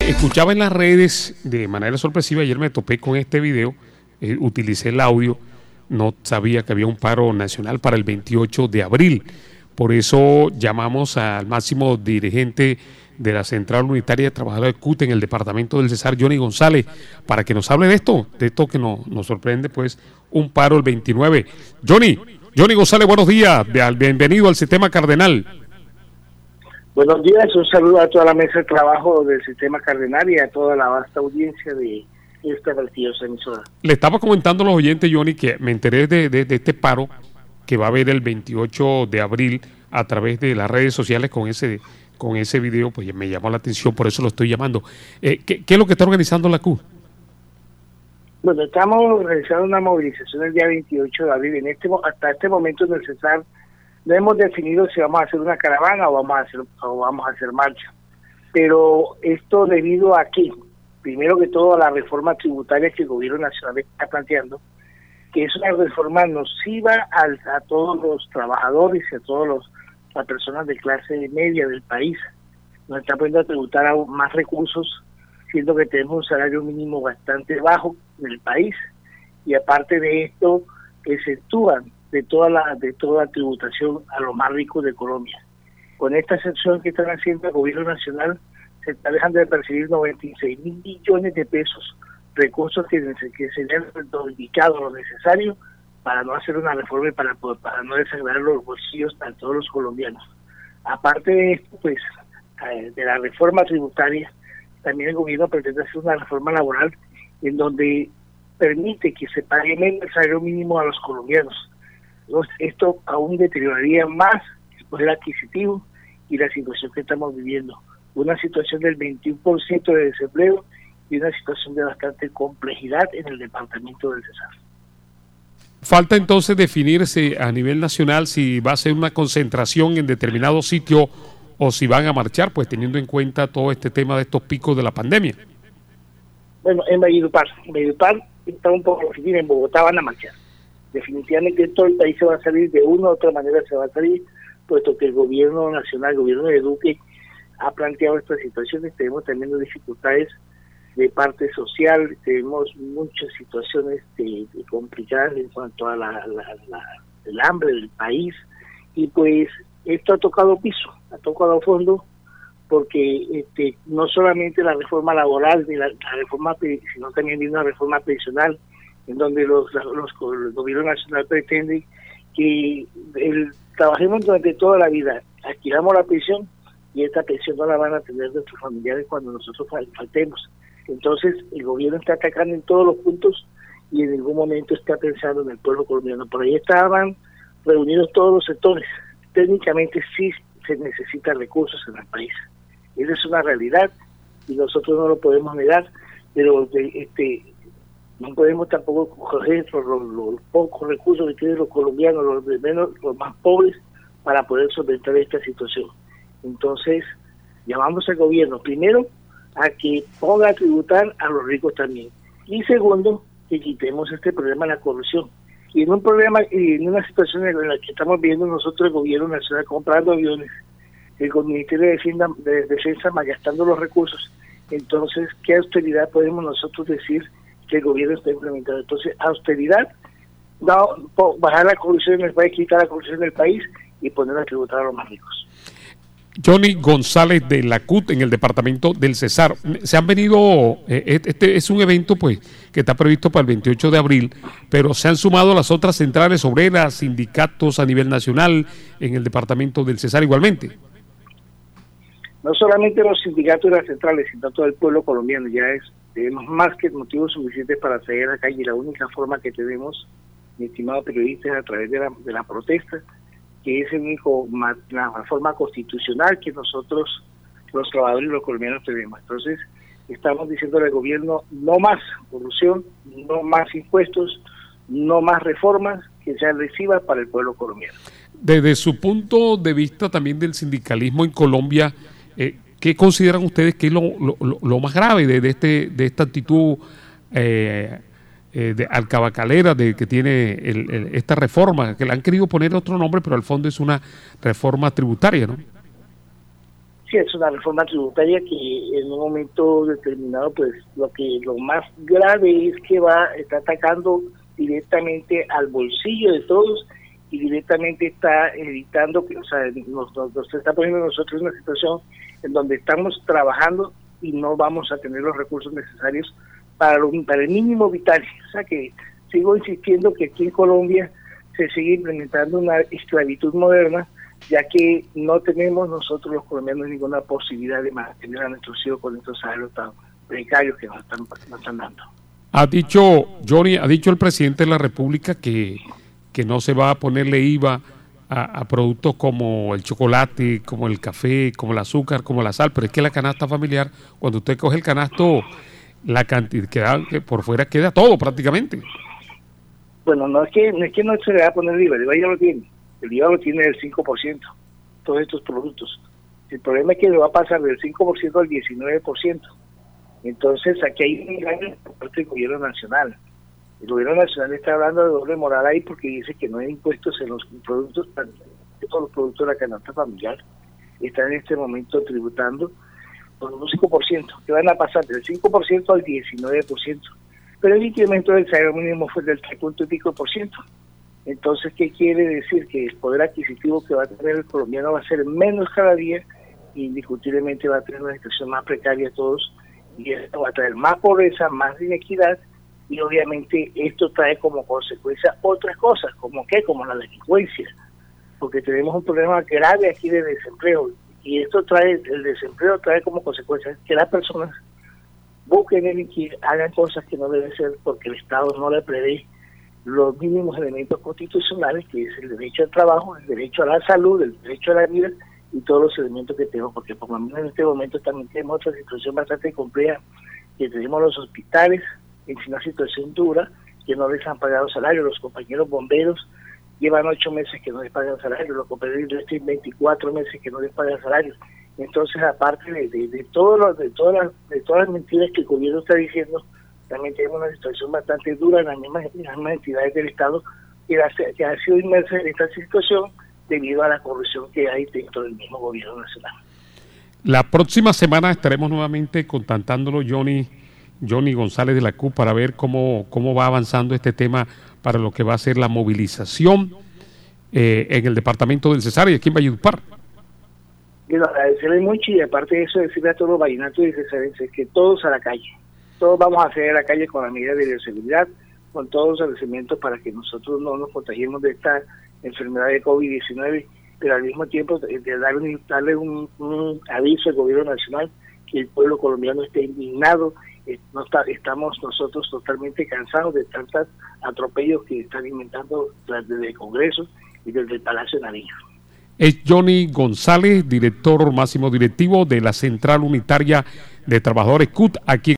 Escuchaba en las redes de manera sorpresiva, ayer me topé con este video, utilicé el audio, no sabía que había un paro nacional para el 28 de abril. Por eso llamamos al máximo dirigente de la Central Unitaria de Trabajadores de CUT en el departamento del Cesar, Johnny González, para que nos hable de esto que nos sorprende, pues, un paro el 29. Johnny González, buenos días, bienvenido al Sistema Cardenal. Buenos días, un saludo a toda la mesa de trabajo del Sistema Cardenal y a toda la vasta audiencia de esta prestigiosa emisora. Le estaba comentando a los oyentes, Johnny, que me enteré de este paro que va a haber el 28 de abril a través de las redes sociales con ese video, pues me llamó la atención, por eso lo estoy llamando. ¿Qué es lo que está organizando la CUT? Bueno, estamos realizando una movilización el día 28 de abril. Hasta este momento en el Cesar no hemos definido si vamos a hacer una caravana o vamos a hacer marcha. Pero esto debido a que, primero que todo, a la reforma tributaria que el gobierno nacional está planteando, que es una reforma nociva a todos los trabajadores y a todas las personas de clase media del país. Nos está poniendo a tributar aún más recursos, siendo que tenemos un salario mínimo bastante bajo en el país, y aparte de esto, exceptúan de toda la tributación a los más ricos de Colombia. Con esta excepción que están haciendo el gobierno nacional, se está dejando de percibir 96.000 millones de pesos, recursos que se le han dedicado lo necesario para no hacer una reforma y para no desagradar los bolsillos a todos los colombianos. Aparte de esto, pues, de la reforma tributaria, también el gobierno pretende hacer una reforma laboral en donde permite que se pague menos el salario mínimo a los colombianos. Entonces, esto aún deterioraría más el poder adquisitivo y la situación que estamos viviendo. Una situación del 21% de desempleo y una situación de bastante complejidad en el departamento del Cesar. Falta entonces definirse a nivel nacional si va a ser una concentración en determinado sitio o si van a marchar, pues teniendo en cuenta todo este tema de estos picos de la pandemia. Bueno, en Valledupar está un poco difícil, en Bogotá van a marchar. Definitivamente todo el país se va a salir, de una u otra manera se va a salir, puesto que el gobierno nacional, el gobierno de Duque, ha planteado estas situaciones. Tenemos también dificultades de parte social, tenemos muchas situaciones complicadas en cuanto a el hambre del país, y pues esto ha tocado piso, ha tocado fondo, porque no solamente la reforma laboral ni la reforma, sino también viene una reforma pensional, en donde el gobierno nacional pretende que trabajemos durante toda la vida, adquiramos la pensión, y esta pensión no la van a tener nuestros familiares cuando nosotros faltemos. Entonces el gobierno está atacando en todos los puntos y en ningún momento está pensando en el pueblo colombiano. Por ahí estaban reunidos todos los sectores. Técnicamente sí se necesitan recursos en el país. Esa es una realidad y nosotros no lo podemos negar, pero no podemos tampoco coger los pocos recursos que tienen los colombianos, los más pobres, para poder solventar esta situación. Entonces, llamamos al gobierno, primero, a que ponga a tributar a los ricos también. Y segundo, que quitemos este problema de la corrupción. Y en una situación en la que estamos viendo nosotros, el gobierno nacional comprando aviones, el Ministerio de Defensa malgastando los recursos. Entonces, ¿qué austeridad podemos nosotros decir que el gobierno está implementando? Entonces, austeridad, bajar la corrupción en el país, quitar la corrupción en el país y poner a tributar a los más ricos. Johnny González de la CUT en el departamento del Cesar. Se han venido, este es un evento pues que está previsto para el 28 de abril, pero se han sumado las otras centrales obreras, sindicatos a nivel nacional en el departamento del Cesar igualmente. No solamente los sindicatos y las centrales, sino todo el pueblo colombiano. Tenemos más que motivos suficientes para salir a la calle. La única forma que tenemos, mi estimado periodista, es a través de la protesta, que es la forma constitucional que nosotros, los trabajadores y los colombianos, tenemos. Entonces, estamos diciéndole al gobierno, no más corrupción, no más impuestos, no más reformas que sean lesivas para el pueblo colombiano. Desde su punto de vista también del sindicalismo en Colombia, ¿qué consideran ustedes que es lo más grave de esta actitud de alcabacalera que tiene esta reforma, que le han querido poner otro nombre, pero al fondo es una reforma tributaria, ¿no? Sí, es una reforma tributaria que en un momento determinado, pues lo más grave es que está atacando directamente al bolsillo de todos y directamente está evitando que, o sea, nos está poniendo nosotros en una situación en donde estamos trabajando y no vamos a tener los recursos necesarios para el mínimo vital. O sea que sigo insistiendo que aquí en Colombia se sigue implementando una esclavitud moderna, ya que no tenemos nosotros los colombianos ninguna posibilidad de mantener a nuestros hijos con estos salarios tan precarios que nos están dando. Ha dicho, Johnny, ha dicho el presidente de la República que no se va a ponerle IVA a productos como el chocolate, como el café, como el azúcar, como la sal, pero es que la canasta familiar, cuando usted coge el canasto, la cantidad que por fuera queda todo prácticamente. Bueno, no es que no se le va a poner el IVA ya lo tiene. El IVA lo tiene del 5%, todos estos productos. El problema es que le va a pasar del 5% al 19%. Entonces, aquí hay un engaño por parte del gobierno nacional. El gobierno nacional está hablando de doble moral ahí porque dice que no hay impuestos en los productos, todos los productos de la canasta familiar están en este momento tributando por un 5%, que van a pasar del 5% al 19%. Pero el incremento del salario mínimo fue del 3 y pico por ciento. Entonces, ¿qué quiere decir? Que el poder adquisitivo que va a tener el colombiano va a ser menos cada día y indiscutiblemente va a tener una situación más precaria a todos y esto va a traer más pobreza, más inequidad y obviamente esto trae como consecuencia otras cosas, como la delincuencia, porque tenemos un problema grave aquí de desempleo y el desempleo trae como consecuencia que las personas busquen delinquir, hagan cosas que no deben ser porque el Estado no le prevé los mínimos elementos constitucionales, que es el derecho al trabajo, el derecho a la salud, el derecho a la vida y todos los elementos que tenemos, porque por lo menos en este momento también tenemos otra situación bastante compleja, que tenemos los hospitales en una situación dura, que no les han pagado salario, los compañeros bomberos llevan 8 meses que no les pagan salario, los compañeros tienen 24 meses que no les pagan salario. Entonces, aparte de todas las mentiras que el gobierno está diciendo, también tenemos una situación bastante dura en las mismas entidades del Estado que ha sido inmersa en esta situación debido a la corrupción que hay dentro del mismo gobierno nacional. La próxima semana estaremos nuevamente contactándolo, Johnny González de la CUP, para ver cómo va avanzando este tema para lo que va a ser la movilización en el departamento del Cesar y aquí en Valledupar. Quiero agradecerle mucho y aparte de eso decirle a todos los vallenatos y cesarenses que todos a la calle. Todos vamos a salir a la calle con las medidas de bioseguridad, con todos los agradecimientos para que nosotros no nos contagiemos de esta enfermedad de COVID-19, pero al mismo tiempo darle un aviso al gobierno nacional que el pueblo colombiano esté indignado. Estamos nosotros totalmente cansados de tantos atropellos que están inventando desde el Congreso y desde el Palacio de Nariño. Es Johnny González, director máximo directivo de la Central Unitaria de Trabajadores CUT aquí